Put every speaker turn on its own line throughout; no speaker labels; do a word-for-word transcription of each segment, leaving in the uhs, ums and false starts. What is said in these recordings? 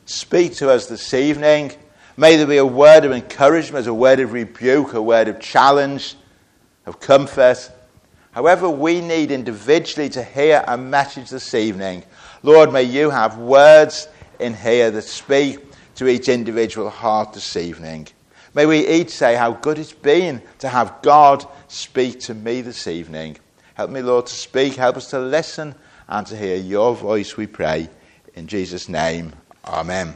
speak to us this evening. May there be a word of encouragement, a word of rebuke, a word of challenge, of comfort. However we need individually to hear a message this evening, Lord, may you have words in here that speak to each individual heart this evening. May we each say how good it's been to have God speak to me this evening. Help me, Lord, to speak. Help us to listen and to hear your voice, we pray. In Jesus' name, amen.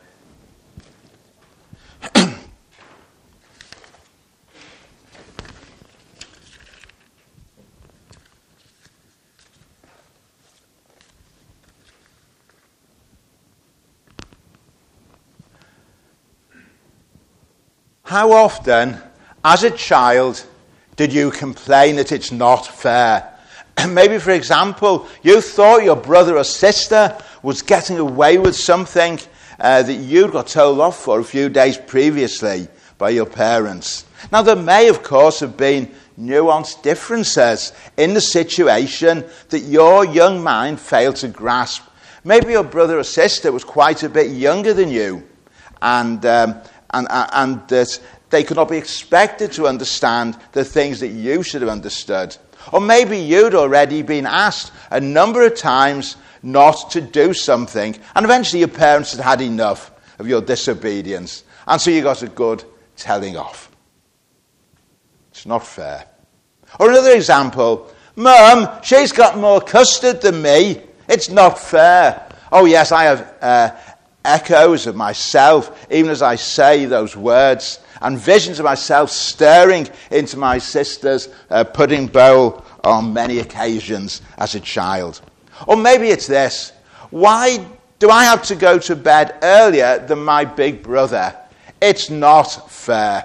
How often, as a child, did you complain that it's not fair? Maybe, for example, you thought your brother or sister was getting away with something uh, that you got told off for a few days previously by your parents. Now, there may, of course, have been nuanced differences in the situation that your young mind failed to grasp. Maybe your brother or sister was quite a bit younger than you, and um, and, and that they could not be expected to understand the things that you should have understood. Or maybe you'd already been asked a number of times not to do something, and eventually your parents had had enough of your disobedience, and so you got a good telling off. It's not fair. Or another example, Mum, she's got more custard than me. It's not fair. Oh yes, I have uh, echoes of myself, even as I say those words, and visions of myself staring into my sister's uh, pudding bowl on many occasions as a child. Or maybe it's this: why do I have to go to bed earlier than my big brother? It's not fair.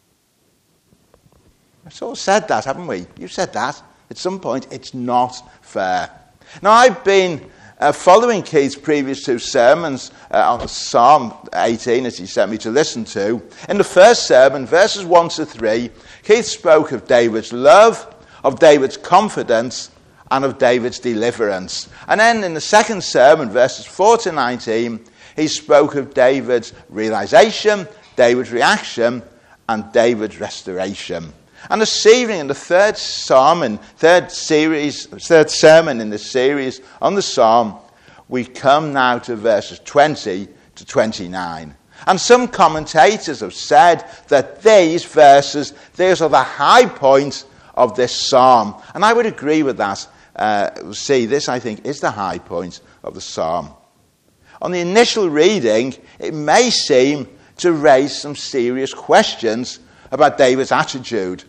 We've all said that, haven't we? You said that at some point. It's not fair. Now, I've been uh, following Keith's previous two sermons uh, on Psalm eighteen, as he sent me to listen to. In the first sermon, verses one to three, Keith spoke of David's love, of David's confidence, and of David's deliverance. And then in the second sermon, verses four to nineteen, he spoke of David's realization, David's reaction, and David's restoration. And this evening, in the third psalm, and third series, third sermon in this series on the psalm, we come now to verses twenty to twenty-nine. And some commentators have said that these verses, these are the high points of this psalm. And I would agree with that. Uh, see, this, I think, is the high point of the psalm. On the initial reading, it may seem to raise some serious questions about David's attitude.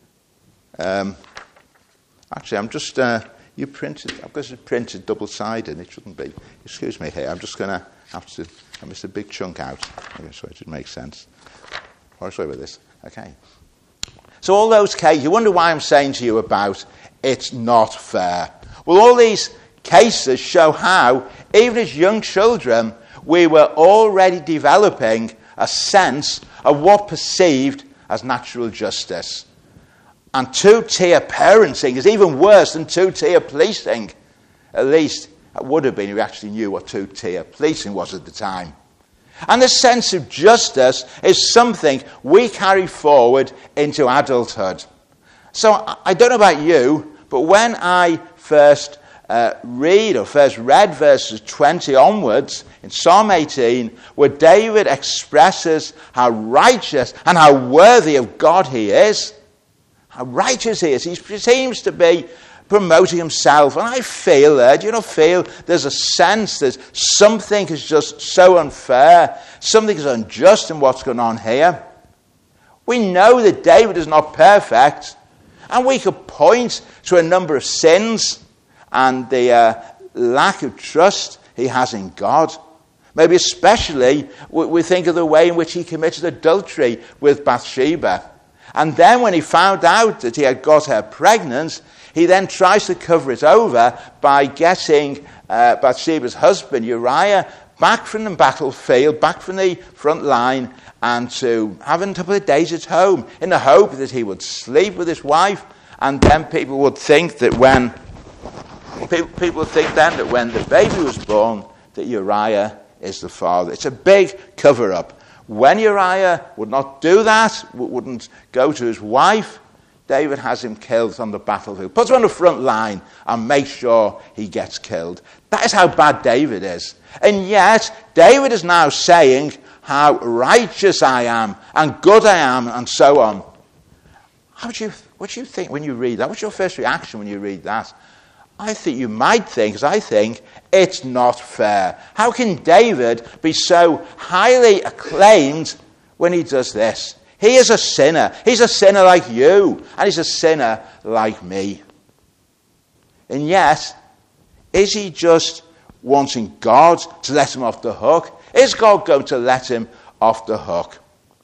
Um, actually, I'm just, uh, you printed, I've got it printed double-sided, it shouldn't be. Excuse me here, I'm just going to have to, I missed a big chunk out. Okay, so it should make sense. Oh, sorry about this. Okay. So all those cases, you wonder why I'm saying to you about it's not fair. Well, all these cases show how, even as young children, we were already developing a sense of what perceived as natural justice. And two-tier parenting is even worse than two-tier policing. At least it would have been if you actually knew what two-tier policing was at the time. And this sense of justice is something we carry forward into adulthood. So I don't know about you, but when I first uh, read or first read verses twenty onwards in Psalm eighteen, where David expresses how righteous and how worthy of God he is, how righteous he is, he seems to be promoting himself. And I feel that, you know, feel there's a sense that something is just so unfair, something is unjust in what's going on here. We know that David is not perfect, and we could point to a number of sins and the uh, lack of trust he has in God. Maybe especially we think of the way in which he committed adultery with Bathsheba. And then when he found out that he had got her pregnant, he then tries to cover it over by getting uh, Bathsheba's husband, Uriah, back from the battlefield, back from the front line, and to have a couple of days at home in the hope that he would sleep with his wife, and then people would think that when people, people would think then that when the baby was born, that Uriah is the father. It's a big cover-up. When Uriah would not do that, wouldn't go to his wife, David has him killed on the battlefield. Puts him on the front line and makes sure he gets killed. That is how bad David is. And yet, David is now saying how righteous I am and good I am and so on. How would you, what do you think when you read that? What's your first reaction when you read that? I think you might think, as I think, it's not fair. How can David be so highly acclaimed when he does this? He is a sinner. He's a sinner like you, and he's a sinner like me. And yet, is he just wanting God to let him off the hook? Is God going to let him off the hook?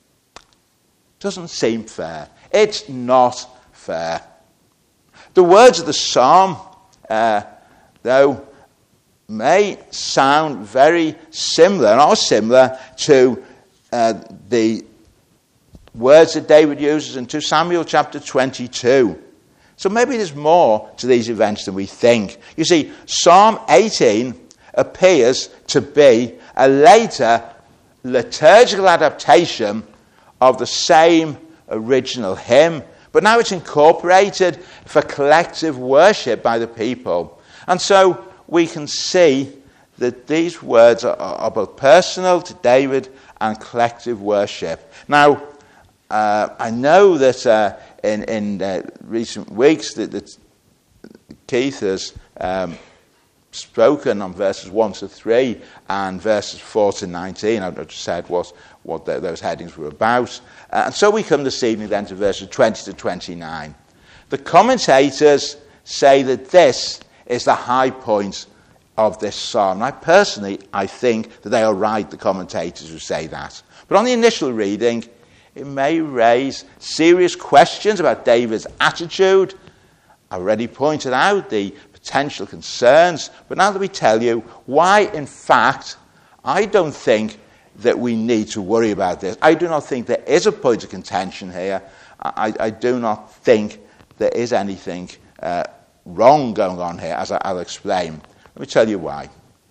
Doesn't seem fair. It's not fair. The words of the psalm, uh, though, may sound very similar, and are similar to uh, the words that David uses in Second Samuel chapter twenty-two. So maybe there's more to these events than we think. You see, Psalm eighteen appears to be a later liturgical adaptation of the same original hymn, but now it's incorporated for collective worship by the people. And so we can see that these words are, are both personal to David and collective worship. Now, uh, I know that uh, in, in uh, recent weeks that, that Keith has um, spoken on verses one to three and verses four to nineteen. I just said what, what the, those headings were about. Uh, and so we come this evening then to verses twenty to twenty-nine. The commentators say that this is the high point of this psalm. And I personally, I think that they are right, the commentators who say that. But on the initial reading, it may raise serious questions about David's attitude. I already pointed out the potential concerns, but now let me tell you why, in fact, I don't think that we need to worry about this. I do not think there is a point of contention here. I, I do not think there is anything uh, wrong going on here, as I, I'll explain. Let me tell you why.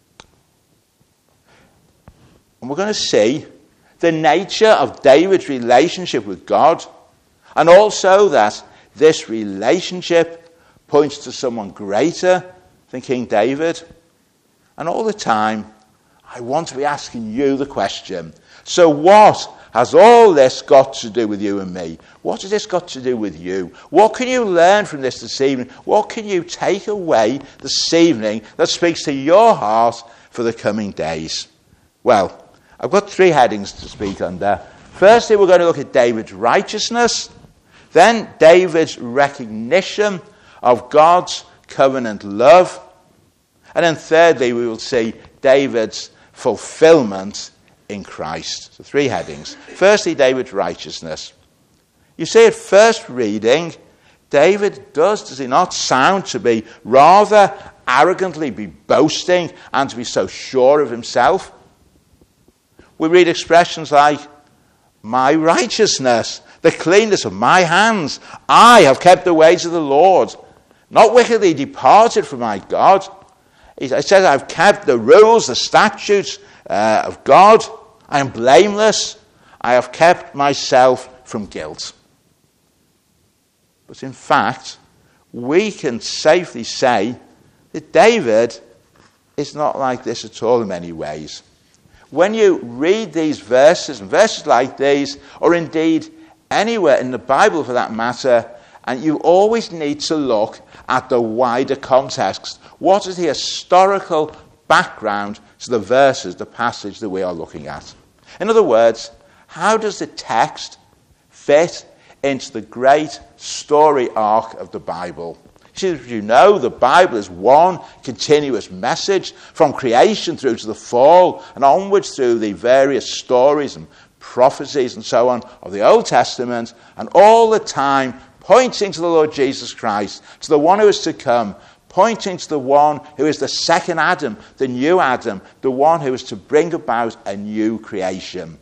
And we're going to see the nature of David's relationship with God, and also that this relationship points to someone greater than King David. And all the time, I want to be asking you the question, so what has all this got to do with you and me? What has this got to do with you? What can you learn from this this evening? What can you take away this evening that speaks to your heart for the coming days? Well, I've got three headings to speak under. Firstly, we're going to look at David's righteousness, then David's recognition of God's covenant love, and then thirdly, we will see David's fulfillment in Christ. So three headings. Firstly, David's righteousness. You see, at first reading, David does, does he not, sound to be rather arrogantly be boasting and to be so sure of himself? We read expressions like, my righteousness, the cleanness of my hands, I have kept the ways of the Lord, not wickedly departed from my God. It says, I've kept the rules, the statutes uh, of God. I am blameless. I have kept myself from guilt. But in fact, we can safely say that David is not like this at all in many ways. When you read these verses, and verses like these, or indeed anywhere in the Bible for that matter, and you always need to look at the wider context. What is the historical background to the verses, the passage that we are looking at? In other words, how does the text fit into the great story arc of the Bible? See, as you know, the Bible is one continuous message from creation through to the fall and onwards through the various stories and prophecies and so on of the Old Testament, and all the time pointing to the Lord Jesus Christ, to the one who is to come, pointing to the one who is the second Adam, the new Adam, the one who is to bring about a new creation.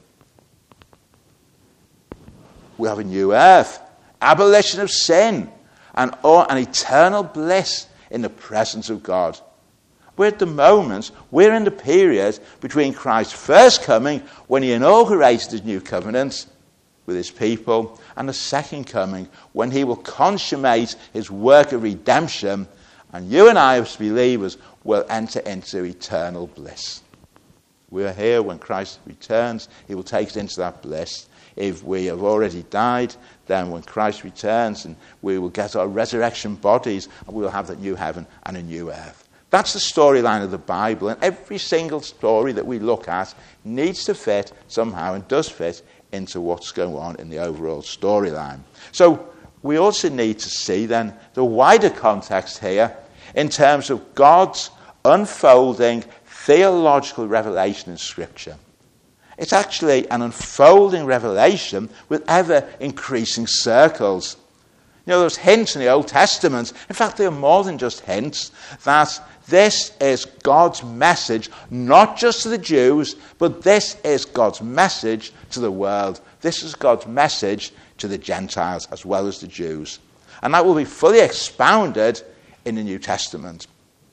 We have a new earth, abolition of sin, and an eternal bliss in the presence of God. We're at the moment, we're in the period between Christ's first coming, when he inaugurated his new covenant with his people, and the second coming, when he will consummate his work of redemption, and you and I as believers will enter into eternal bliss. We're here when Christ returns. He will take us into that bliss. If we have already died, then when Christ returns, and we will get our resurrection bodies, and we will have that new heaven and a new earth. That's the storyline of the Bible, and every single story that we look at needs to fit somehow, and does fit into what's going on in the overall storyline. So we also need to see then the wider context here in terms of God's unfolding theological revelation in Scripture. It's actually an unfolding revelation with ever-increasing circles. You know, those hints in the Old Testament, in fact, they are more than just hints, that this is God's message, not just to the Jews, but this is God's message to the world. This is God's message to the Gentiles as well as the Jews. And that will be fully expounded in the New Testament.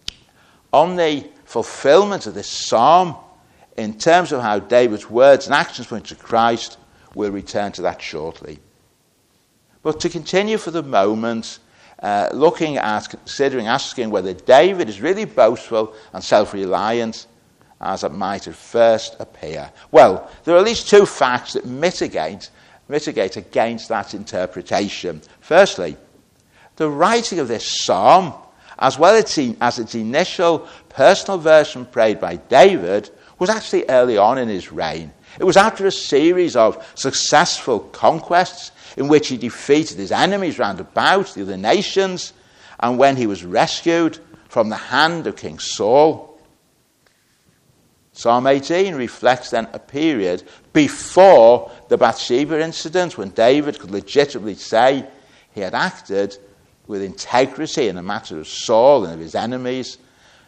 On the fulfillment of this psalm, in terms of how David's words and actions point to Christ, we'll return to that shortly. But to continue for the moment, uh, looking at, considering, asking whether David is really boastful and self-reliant, as it might at first appear. Well, there are at least two facts that mitigate, mitigate against that interpretation. Firstly, the writing of this psalm, as well as its initial personal version prayed by David, was actually early on in his reign. It was after a series of successful conquests in which he defeated his enemies round about, the other nations, and when he was rescued from the hand of King Saul. Psalm eighteen reflects then a period before the Bathsheba incident, when David could legitimately say he had acted with integrity in the matter of Saul and of his enemies.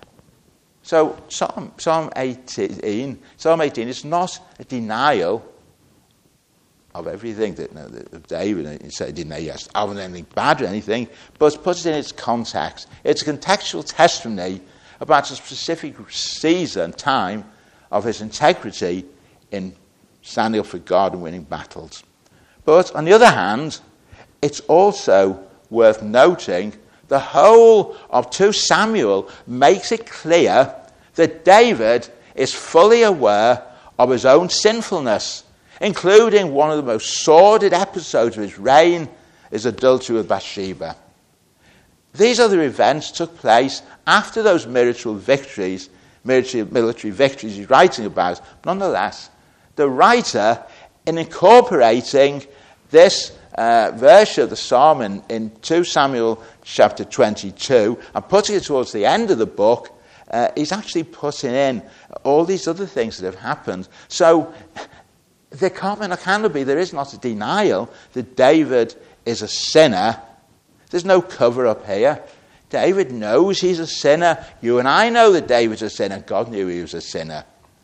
So Psalm, Psalm eighteen, Psalm eighteen is not a denial of everything that, you know, that David he said, didn't he have anything bad or anything, but puts it in its context. It's a contextual testimony about a specific season, time of his integrity in standing up for God and winning battles. But on the other hand, it's also worth noting the whole of Second Samuel makes it clear that David is fully aware of his own sinfulness, including one of the most sordid episodes of his reign, his adultery with Bathsheba. These other events took place after those military victories, military, military victories he's writing about. Nonetheless, the writer, in incorporating this uh, verse of the psalm in, in Second Samuel chapter twenty-two and putting it towards the end of the book, uh, he's actually putting in all these other things that have happened. So there can't be, there can be, there is not a denial that David is a sinner. There's no cover-up here. David knows he's a sinner. You and I know that David's a sinner. God knew he was a sinner.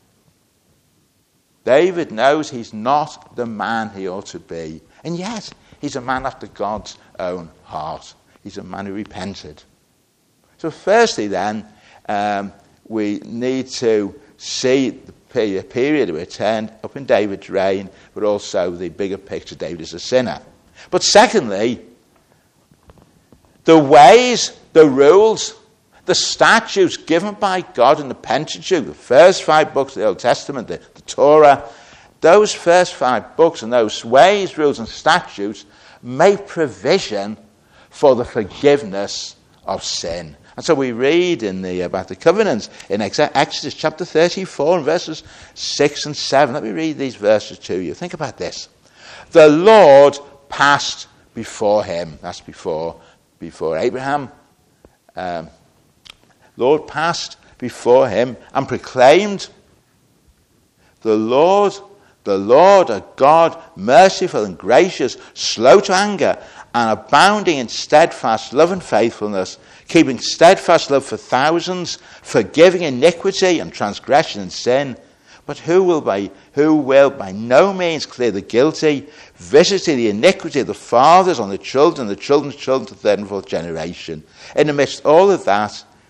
David knows he's not the man he ought to be. And yet, he's a man after God's own heart. He's a man who repented. So firstly then, um, we need to see the period of return up in David's reign, but also the bigger picture, David is a sinner. But secondly, the ways, the rules, the statutes given by God in the Pentateuch, the first five books of the Old Testament, the, the Torah, those first five books and those ways, rules and statutes make provision for the forgiveness of sin. And so we read in the about the covenants in Exodus chapter thirty-four and verses six and seven. Let me read these verses to you. Think about this. The Lord passed before him. That's before before Abraham. Um, Lord passed before him and proclaimed, the Lord, the Lord, a God, merciful and gracious, slow to anger, and abounding in steadfast love and faithfulness, keeping steadfast love for thousands, forgiving iniquity and transgression and sin, but who will by who will by no means clear the guilty, visiting the iniquity of the fathers on the children, the children's children to the third and fourth generation. In the midst of all of that,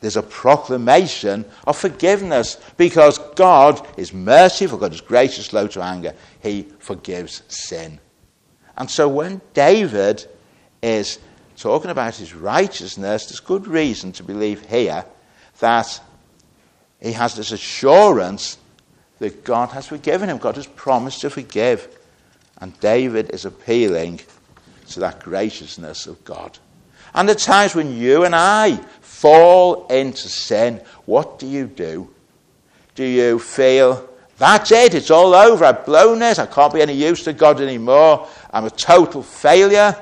there's a proclamation of forgiveness because God is merciful, God is gracious, slow to anger. He forgives sin. And so when David is talking about his righteousness, there's good reason to believe here that he has this assurance that God has forgiven him. God has promised to forgive. And David is appealing to that graciousness of God. And the times when you and I fall into sin, what do you do? Do you feel, that's it, it's all over, I've blown it, I can't be any use to God anymore, I'm a total failure?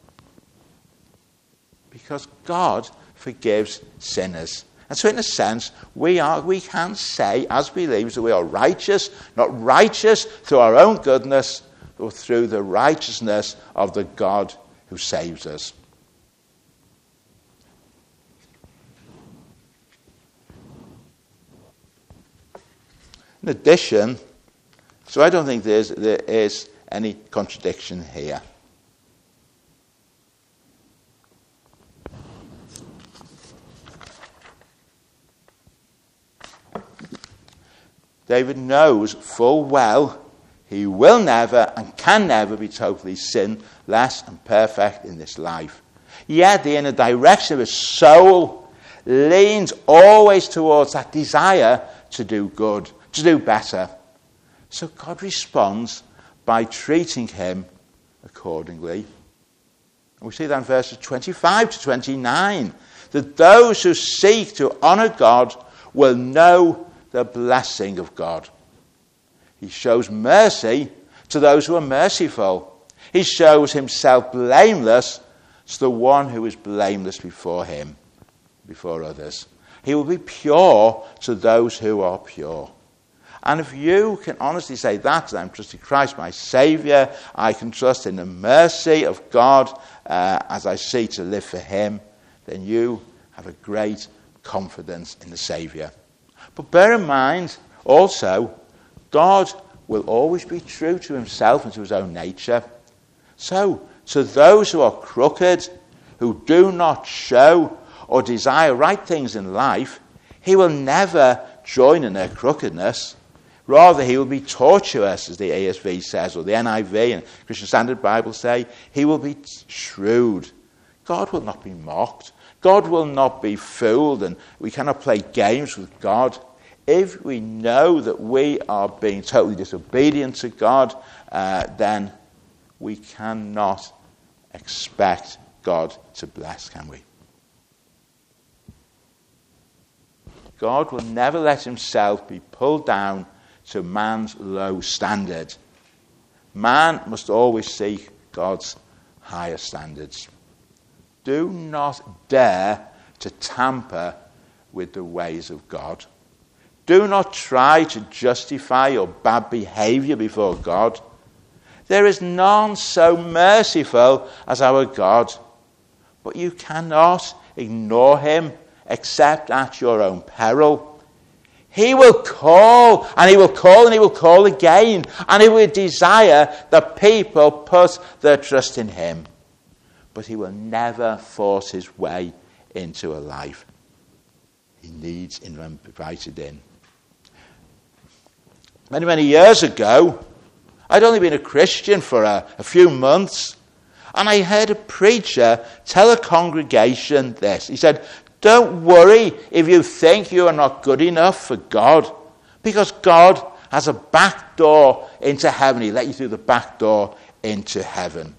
Because God forgives sinners. And so in a sense, we are we can say as believers that we are righteous, not righteous through our own goodness, but through the righteousness of the God who saves us. In addition, so I don't think there's, there is any contradiction here. David knows full well he will never and can never be totally sinless and perfect in this life. Yet the inner direction of his soul leans always towards that desire to do good, to do better. So God responds by treating him accordingly. And we see that in verses twenty-five to twenty-nine, that those who seek to honour God will know the blessing of God. He shows mercy to those who are merciful. He shows himself blameless to the one who is blameless before him, before others. He will be pure to those who are pure. And if you can honestly say that, I'm trusting Christ, my Saviour, I can trust in the mercy of God uh, as I seek to live for him, then you have a great confidence in the Saviour. But bear in mind, also, God will always be true to himself and to his own nature. So, to those who are crooked, who do not show or desire right things in life, he will never join in their crookedness. Rather, he will be tortuous, as the A S V says, or the N I V and Christian Standard Bible say. He will be shrewd. God will not be mocked. God will not be fooled, and we cannot play games with God. If we know that we are being totally disobedient to God, uh, then we cannot expect God to bless, can we? God will never let himself be pulled down to man's low standard. Man must always seek God's higher standards. Do not dare to tamper with the ways of God. Do not try to justify your bad behavior before God. There is none so merciful as our God, but you cannot ignore him except at your own peril. He will call, and he will call, and he will call again, and he will desire that people put their trust in him. But he will never force his way into a life. He needs invited in. Many, many years ago, I'd only been a Christian for a, a few months, and I heard a preacher tell a congregation this. He said, don't worry if you think you are not good enough for God, because God has a back door into heaven. He let you through the back door into heaven.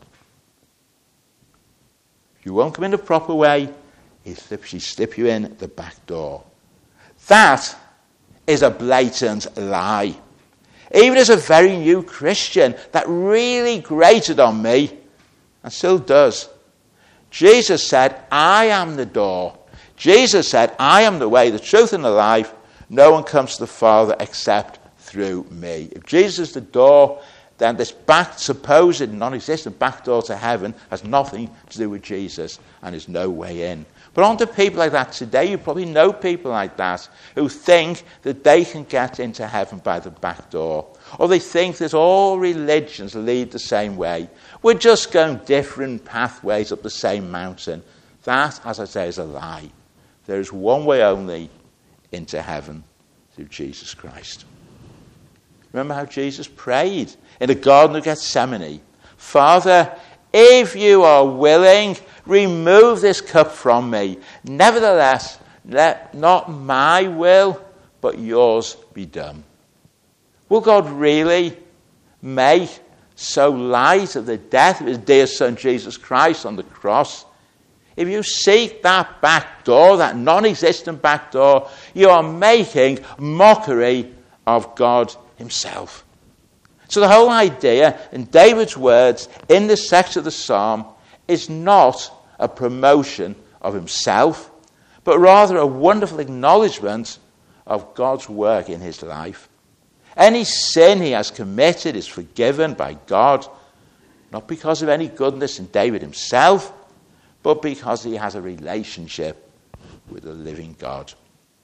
If you won't come in the proper way, he slips, he slip you in the back door. That is a blatant lie. Even as a very new Christian, that really grated on me, and still does. Jesus said, I am the door. Jesus said, I am the way, the truth, and the life. No one comes to the Father except through me. If Jesus is the door, then this back, supposed non-existent back door to heaven has nothing to do with Jesus and is no way in. But on to people like that today, you probably know people like that who think that they can get into heaven by the back door. Or they think that all religions lead the same way. We're just going different pathways up the same mountain. That, as I say, is a lie. There is one way only into heaven, through Jesus Christ. Remember how Jesus prayed in the Garden of Gethsemane? Father, if you are willing, remove this cup from me. Nevertheless, let not my will, but yours be done. Will God really make so light of the death of his dear Son Jesus Christ on the cross? If you seek that back door, that non-existent back door, you are making mockery of God himself. So the whole idea, in David's words, in this section of the psalm, is not a promotion of himself, but rather a wonderful acknowledgement of God's work in his life. Any sin he has committed is forgiven by God, not because of any goodness in David himself, but because he has a relationship with the living God.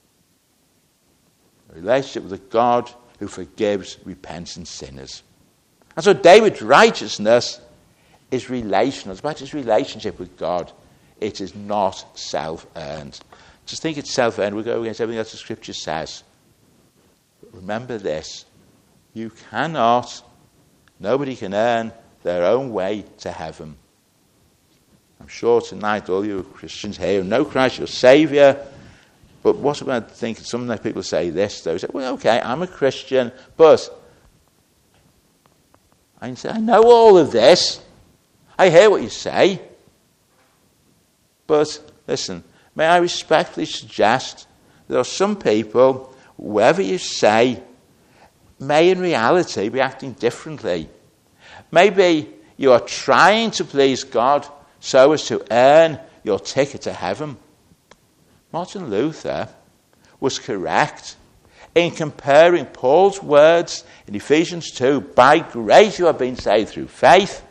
A relationship with a God who forgives repentant sinners. And so David's righteousness is relational. It's about his relationship with God. It is not self-earned. Just think it's self-earned. We'll go against everything else the Scripture says. But remember this. You cannot, nobody can earn their own way to heaven. I'm sure tonight all you Christians here who know Christ, your Saviour. But what about thinking, some people say this, though. Say, well, okay, I'm a Christian, but I say, I know all of this. I hear what you say. But, listen, may I respectfully suggest there are some people, whatever you say, may in reality be acting differently. Maybe you are trying to please God so as to earn your ticket to heaven. Martin Luther was correct in comparing Paul's words in Ephesians two, by grace you have been saved through faith,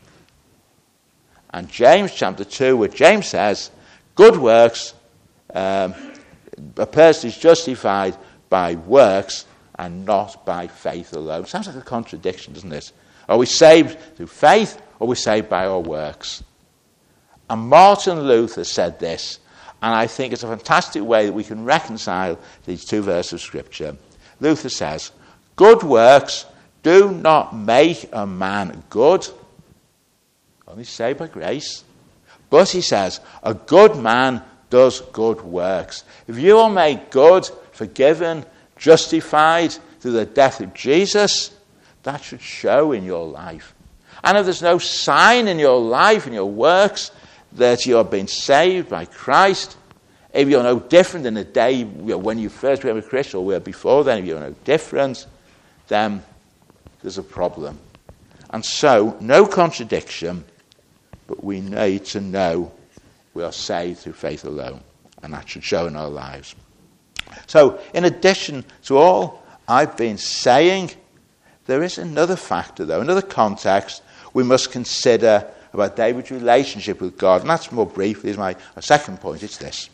and James chapter two, where James says, good works, um, a person is justified by works and not by faith alone. Sounds like a contradiction, doesn't it? Are we saved through faith, or are we saved by our works? And Martin Luther said this, and I think it's a fantastic way that we can reconcile these two verses of Scripture. Luther says, good works do not make a man good, only saved by grace. But, he says, a good man does good works. If you are made good, forgiven, justified through the death of Jesus, that should show in your life. And if there's no sign in your life, in your works, that you have been saved by Christ, if you're no different than the day when you first became a Christian, or were before then, if you're no different, then there's a problem. And so, no contradiction, but we need to know we are saved through faith alone, and that should show in our lives. So, in addition to all I've been saying, there is another factor, though, another context we must consider about David's relationship with God. And that's more briefly is my, my second point. It's this.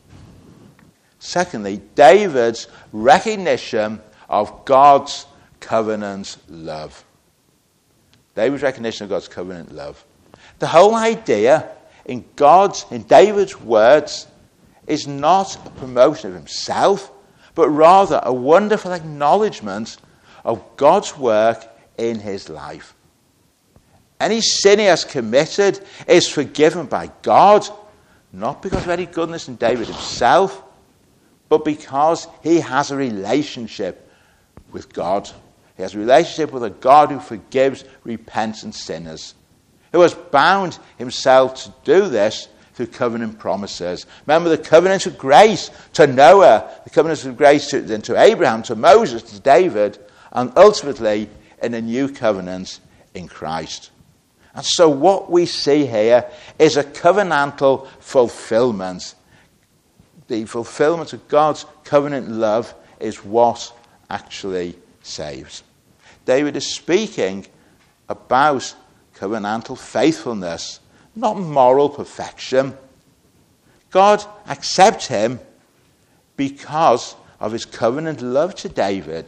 Secondly, David's recognition of God's covenant love. David's recognition of God's covenant love. The whole idea in God's, in David's words, is not a promotion of himself, but rather a wonderful acknowledgement of God's work in his life. Any sin he has committed is forgiven by God, not because of any goodness in David himself, but because he has a relationship with God. He has a relationship with a God who forgives repentant sinners, who has bound himself to do this through covenant promises. Remember the covenant of grace to Noah, the covenant of grace to, then to Abraham, to Moses, to David, and ultimately in a new covenant in Christ. And so what we see here is a covenantal fulfillment. The fulfillment of God's covenant love is what actually saves. David is speaking about covenantal faithfulness, not moral perfection. God accepts him because of his covenant love to David,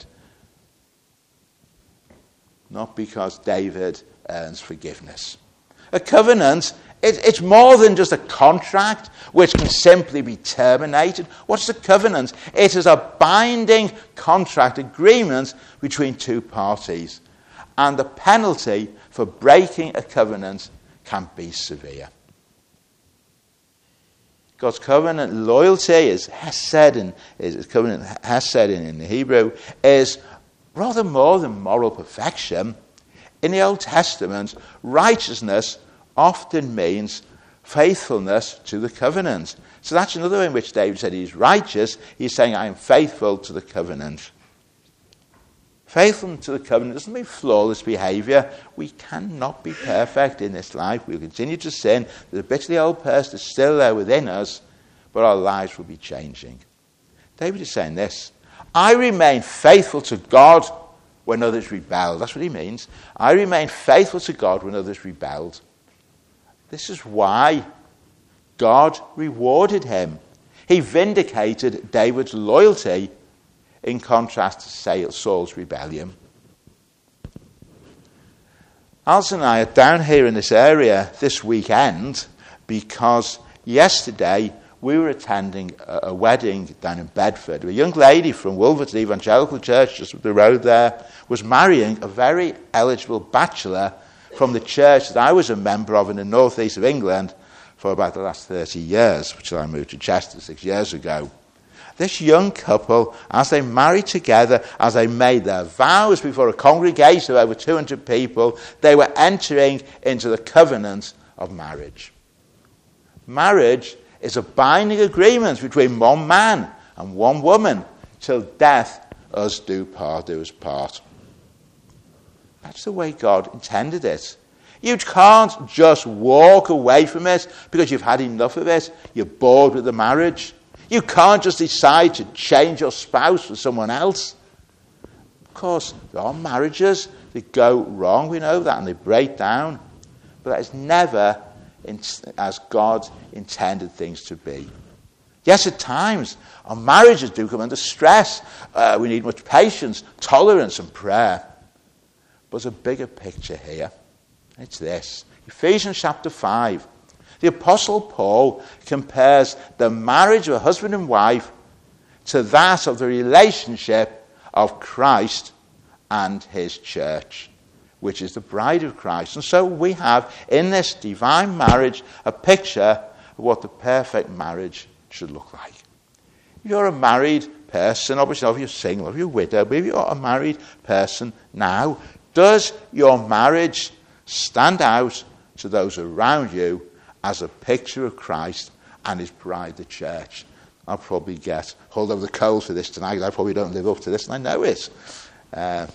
not because David earns forgiveness. A covenant It, it's more than just a contract which can simply be terminated. What's the covenant? It is a binding contract agreement between two parties. And the penalty for breaking a covenant can be severe. God's covenant loyalty, is hesed, in, is covenant hesed in, in the Hebrew, is rather more than moral perfection. In the Old Testament, righteousness often means faithfulness to the covenant. So that's another way in which David said he's righteous. He's saying, I am faithful to the covenant. Faithfulness to the covenant doesn't mean flawless behaviour. We cannot be perfect in this life. We'll continue to sin. There's a bit of the old person is still there within us, but our lives will be changing. David is saying this: I remain faithful to God when others rebel. That's what he means. I remain faithful to God when others rebelled. This is why God rewarded him. He vindicated David's loyalty in contrast to Saul's rebellion. Alison and I are down here in this area this weekend because yesterday we were attending a, a wedding down in Bedford. A young lady from Wolverton Evangelical Church, just up the road there, was marrying a very eligible bachelor from the church that I was a member of in the northeast of England for about the last thirty years, which I moved to Chester six years ago. This young couple, as they married together, as they made their vows before a congregation of over two hundred people, they were entering into the covenant of marriage. Marriage is a binding agreement between one man and one woman till death us do part, do us part. That's the way God intended it. You can't just walk away from it because you've had enough of it. You're bored with the marriage. You can't just decide to change your spouse for someone else. Of course, there are marriages that go wrong, we know that, and they break down. But that is never in, as God intended things to be. Yes, at times, our marriages do come under stress. Uh, we need much patience, tolerance, and prayer. But there's a bigger picture here. It's this. Ephesians chapter five. The Apostle Paul compares the marriage of a husband and wife to that of the relationship of Christ and his church, which is the bride of Christ. And so we have in this divine marriage a picture of what the perfect marriage should look like. If you're a married person, obviously if you're single, if you're a widow, but if you're a married person now, does your marriage stand out to those around you as a picture of Christ and his bride, the church? I'll probably get hold over the coals for this tonight. I probably don't live up to this, and I know it. Uh,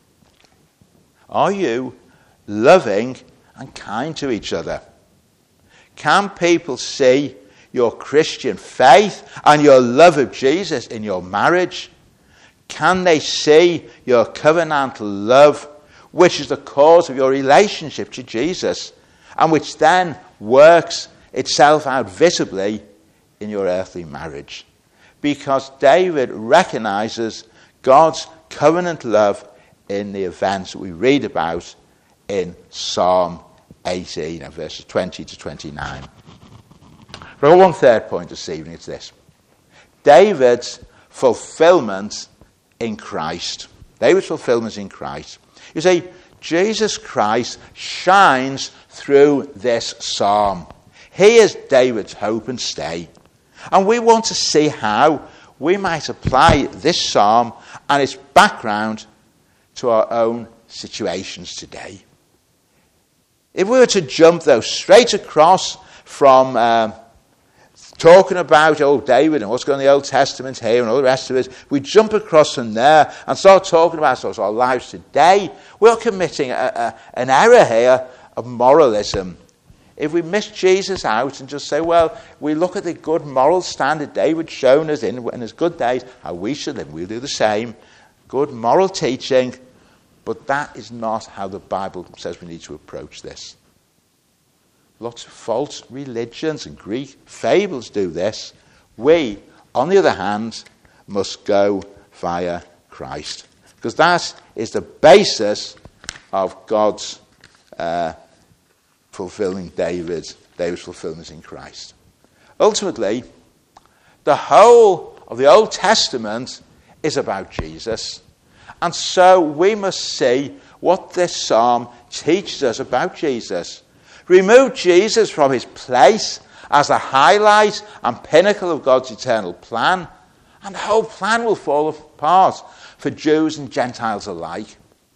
are you loving and kind to each other? Can people see your Christian faith and your love of Jesus in your marriage? Can they see your covenantal love, which is the cause of your relationship to Jesus, and which then works itself out visibly in your earthly marriage? Because David recognizes God's covenant love in the events that we read about in Psalm eighteen, and verses twenty to twenty-nine. But one third point this evening, it's this. David's fulfillment in Christ. David's fulfillment in Christ. You see, Jesus Christ shines through this psalm. He is David's hope and stay. And we want to see how we might apply this psalm and its background to our own situations today. If we were to jump, though, straight across from uh, talking about old David and what's going on in the Old Testament here and all the rest of it, we jump across from there and start talking about sort of our lives today, we're committing a, a, an error here of moralism. If we miss Jesus out and just say, well, we look at the good moral standard David's shown us in, in his good days, how we should live, we'll do the same. Good moral teaching, but that is not how the Bible says we need to approach this. Lots of false religions and Greek fables do this. We, on the other hand, must go via Christ. Because that is the basis of God's uh, fulfilling David's David's fulfillment in Christ. Ultimately, the whole of the Old Testament is about Jesus. And so we must see what this psalm teaches us about Jesus. Remove Jesus from his place as the highlight and pinnacle of God's eternal plan, and the whole plan will fall apart for Jews and Gentiles alike.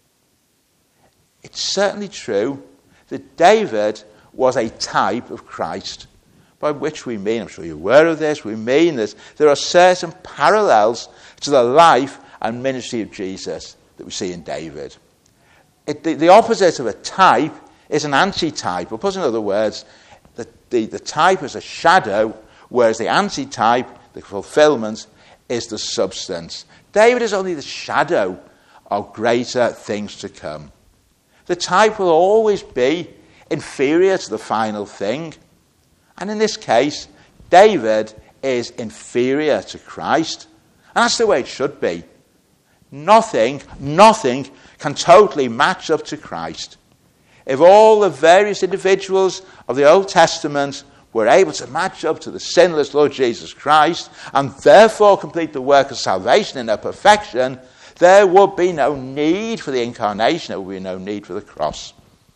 It's certainly true that David was a type of Christ, by which we mean, I'm sure you're aware of this, we mean that there are certain parallels to the life and ministry of Jesus that we see in David. It, the, the opposite of a type is an anti-type, or put in other words, the, the, the type is a shadow, whereas the anti-type, the fulfillment, is the substance. David is only the shadow of greater things to come. The type will always be inferior to the final thing. And in this case, David is inferior to Christ. And that's the way it should be. Nothing, nothing can totally match up to Christ. If all the various individuals of the Old Testament were able to match up to the sinless Lord Jesus Christ and therefore complete the work of salvation in their perfection, there would be no need for the incarnation, there would be no need for the cross.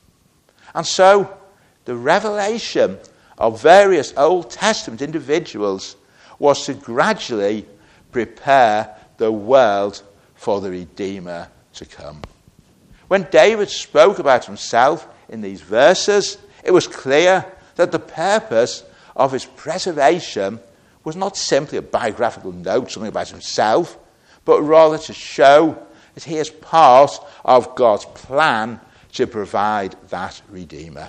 And so, the revelation of various Old Testament individuals was to gradually prepare the world for the Redeemer to come. When David spoke about himself in these verses, it was clear that the purpose of his preservation was not simply a biographical note, something about himself, but rather to show that he is part of God's plan to provide that Redeemer.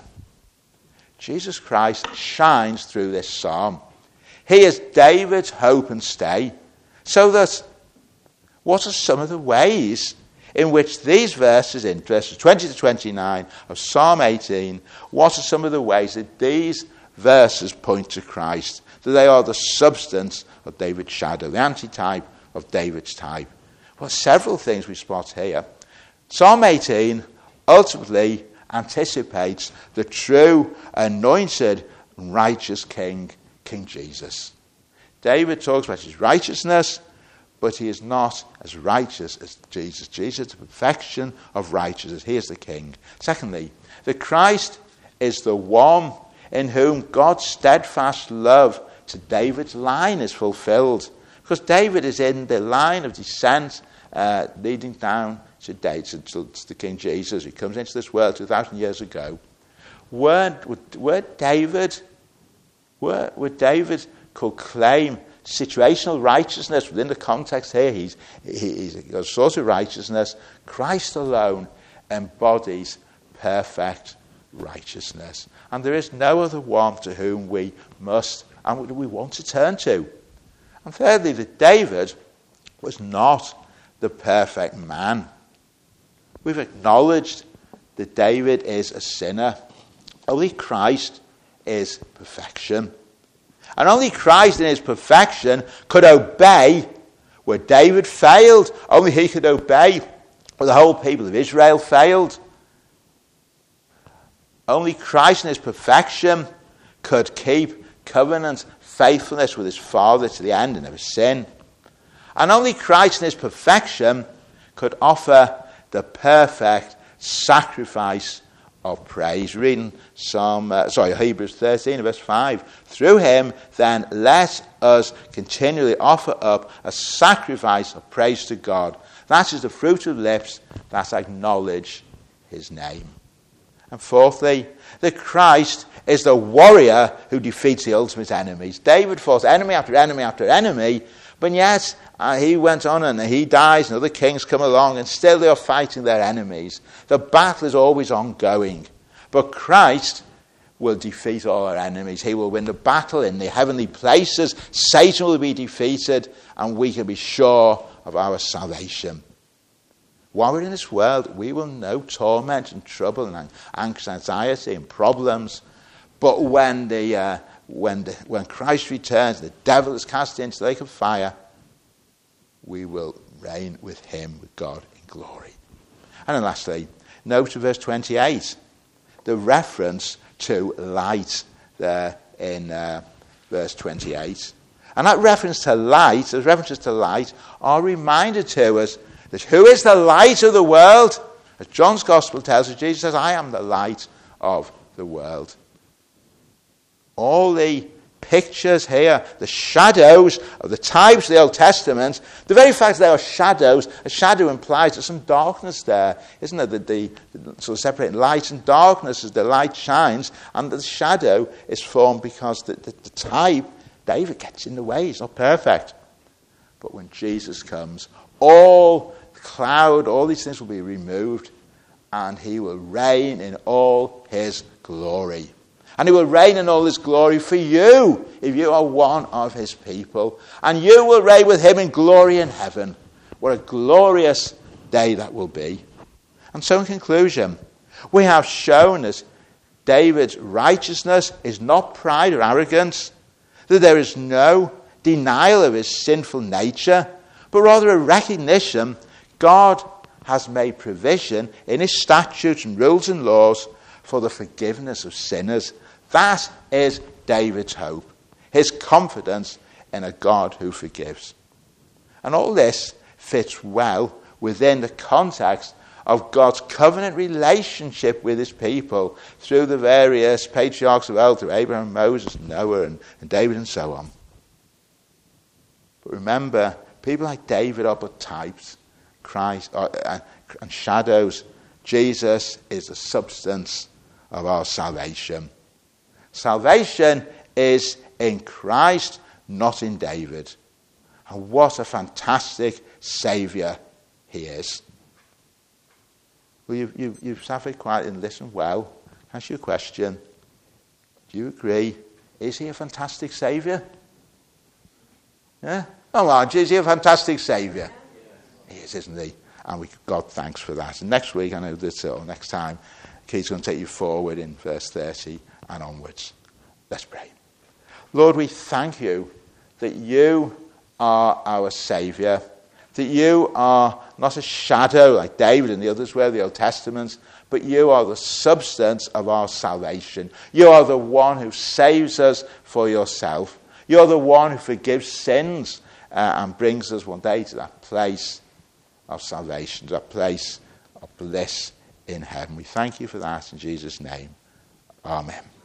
Jesus Christ shines through this psalm. He is David's hope and stay. So that, what are some of the ways in which these verses, in verses twenty to twenty-nine of Psalm eighteen, what are some of the ways that these verses point to Christ? That they are the substance of David's shadow, the antitype of David's type. Well, several things we spot here. Psalm eighteen ultimately anticipates the true, anointed, righteous King, King Jesus. David talks about his righteousness, but he is not as righteous as Jesus. Jesus is the perfection of righteousness. He is the King. Secondly, that Christ is the one in whom God's steadfast love to David's line is fulfilled. Because David is in the line of descent uh, leading down to David, to, to the King Jesus, who comes into this world two thousand years ago. Were, were David, were, were David could claim situational righteousness within the context here, he's, he's got a sort of righteousness. Christ alone embodies perfect righteousness. And there is no other one to whom we must and we want to turn to. And thirdly, that David was not the perfect man. We've acknowledged that David is a sinner. Only Christ is perfection. And only Christ in his perfection could obey where David failed. Only he could obey where the whole people of Israel failed. Only Christ in his perfection could keep covenant faithfulness with his Father to the end and never sin. And only Christ in his perfection could offer the perfect sacrifice of praise. Reading Psalm, uh, sorry, Hebrews thirteen, verse five. Through him, then, let us continually offer up a sacrifice of praise to God. That is the fruit of lips that acknowledge his name. And fourthly, that Christ is the warrior who defeats the ultimate enemies. David fought enemy after enemy after enemy, but yet uh, he went on and he dies and other kings come along and still they are fighting their enemies. The battle is always ongoing. But Christ will defeat all our enemies. He will win the battle in the heavenly places. Satan will be defeated and we can be sure of our salvation. While we're in this world, we will know torment and trouble and anxiety and problems. But when the uh, when the, when Christ returns, the devil is cast into the lake of fire, we will reign with him, with God in glory. And then lastly, note verse twenty-eight, the reference to light there in uh, verse twenty-eight. And that reference to light, those references to light, are a reminder to us that who is the light of the world? As John's Gospel tells us, Jesus says, I am the light of the world. All the pictures here, the shadows of the types of the Old Testament, the very fact that they are shadows, a shadow implies there's some darkness there, isn't there? The, the, the sort of separating light and darkness as the light shines, and the shadow is formed because the, the, the type, David, gets in the way. It's not perfect. But when Jesus comes, all the cloud, all these things will be removed, and he will reign in all his glory. And he will reign in all his glory for you, if you are one of his people. And you will reign with him in glory in heaven. What a glorious day that will be. And so in conclusion, we have shown that David's righteousness is not pride or arrogance, that there is no denial of his sinful nature, but rather a recognition God has made provision in his statutes and rules and laws for the forgiveness of sinners. That is David's hope, his confidence in a God who forgives. And all this fits well within the context of God's covenant relationship with his people through the various patriarchs of old, through Abraham, Moses, Noah, and, and David, and so on. But remember, people like David are but types, Christ, uh, and, and shadows. Jesus is the substance of our salvation. Salvation is in Christ, not in David. And what a fantastic Saviour he is. Well, you, you, you've sat very quietly and listened well. Ask you a question. Do you agree? Is he a fantastic Saviour? Yeah? Oh, aren't you? Is he a fantastic Saviour? He is, isn't he? And we give God thanks for that. And next week, I know that, or next time, Keith's going to take you forward in verse thirty and onwards. Let's pray. Lord, we thank you that you are our Saviour, that you are not a shadow like David and the others were, the Old Testament, but you are the substance of our salvation. You are the one who saves us for yourself. You're the one who forgives sins uh, and brings us one day to that place of salvation, to that place of bliss in heaven. We thank you for that in Jesus' name. Amen.